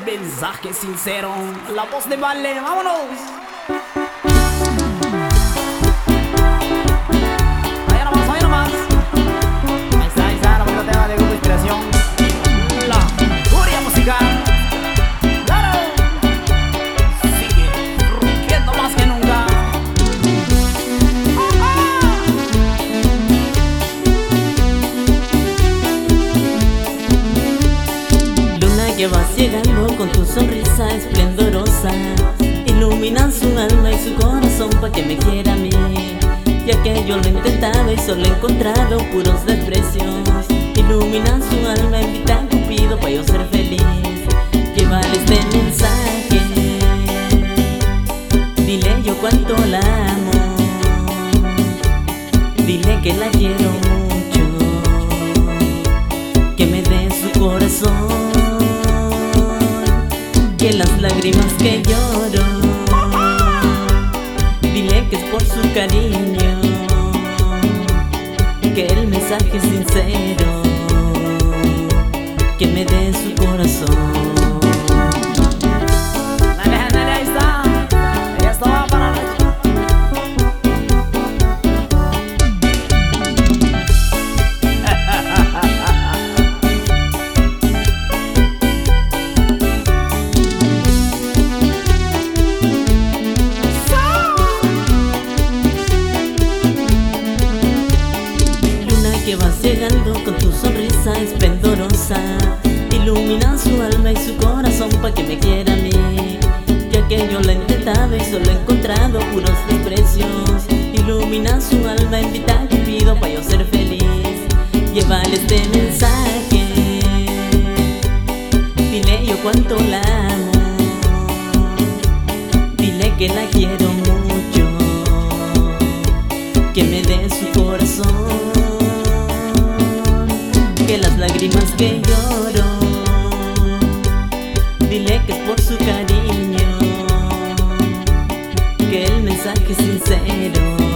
mensaje sincero, la voz de Vale, vámonos. Ahí nomás. Ahí está, la bonita tema de Grupo Inspiración. La furia musical. Claro. Sigue rompiendo más que nunca. Luna que va ciegando con tu sonrisa esplendorosa, iluminan su alma y su corazón pa' que me quiera a mí. Ya que yo lo he intentado y solo he encontrado puros desprecios. Iluminan su alma, invita a Cupido pa' yo ser feliz. Llévale este mensaje, dile yo cuánto la amo, dile que la quiero mucho, que me dé su corazón, que las lágrimas que lloro, dile que es por su cariño, que el mensaje es sincero, que me dé su corazón. Dale, ahí está. Esto va para Que va ciegando con tu sonrisa esplendorosa, ilumina su alma y su corazón pa' que me quiera a mí. Ya que yo lo he intentado y solo he encontrado puros desprecios. Ilumina su alma, invita a Cupido pa' yo ser feliz. Llévale este mensaje, dile yo cuánto la amo, dile que la quiero mucho, que me dé su corazón, que las lágrimas que lloro, dile que es por su cariño, que el mensaje es sincero,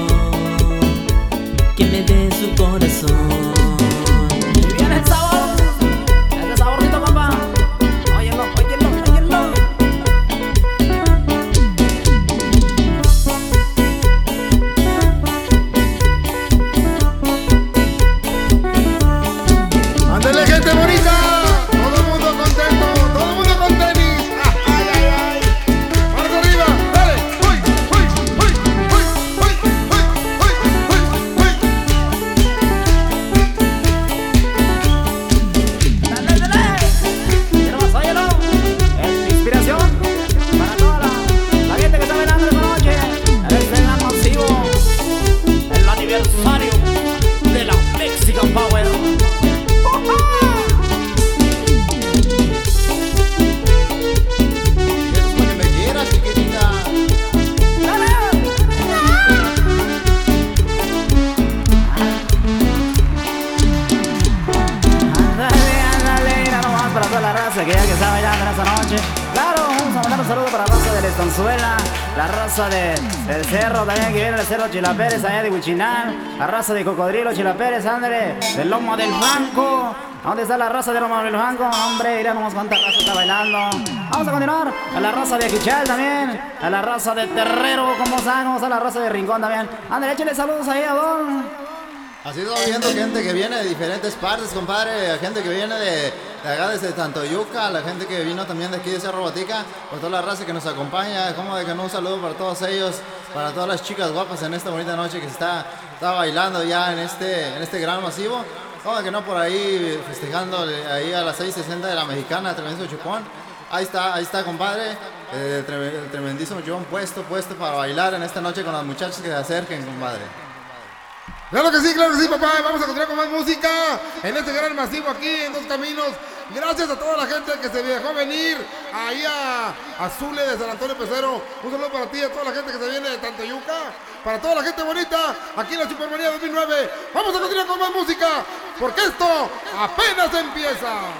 que me dé su corazón. y viene el sabor, ese saborcito, papá. Óyelo. ¡Ándale, gente bonita! Todo el mundo contento, todo el mundo con tenis. ¡Ay! ¡Manos arriba! ¡Dale! ¡Uy! Dale. Quiero más, óyelo. Es inspiración para toda la gente que está bailando esta noche. El gran masivo, el aniversario de la Mexican Power. Eso es para que me quieras, chiquitita. Ándale, mira nomás para toda la raza que está bailando en esta noche. Claro, vamos a mandar un saludo para la raza de la Estonzuela, la raza del Cerro también, que viene del Cerro Chilapérez, allá de Huichinal, la raza de Cocodrilo Chilapérez, ándale, del Lomo del Blanco. ¿Dónde está la raza de Lomo del Blanco? Hombre, mira nomás cuánta raza está bailando. Vamos a continuar, a la raza de Aquichal también, a la raza de Terrero, como sabemos, a la raza de Rincón también. Ándale, échale saludos ahí a Don. Así estamos viendo gente que viene de diferentes partes, compadre. Gente que viene de acá desde Tantoyuca, la gente que vino también de aquí de Cerro Botica, por toda la raza que nos acompaña. Como de que no, un saludo para todos ellos, para todas las chicas guapas en esta bonita noche que está bailando ya en este gran masivo. Como de que no, por ahí festejando ahí a las 6:60 de la Mexicana, tremendo chupón. Ahí está, compadre. El tremendísimo chupón puesto para bailar en esta noche con las muchachas que se acerquen, compadre. Claro que sí, papá. Vamos a continuar con más música en este gran masivo aquí en Dos Caminos. Gracias a toda la gente que se dejó venir ahí a Zule de San Antonio Pecero. Un saludo para ti, a toda la gente que se viene de Tantoyuca, para toda la gente bonita aquí en la Supermanía 2009. Vamos a continuar con más música porque esto apenas empieza.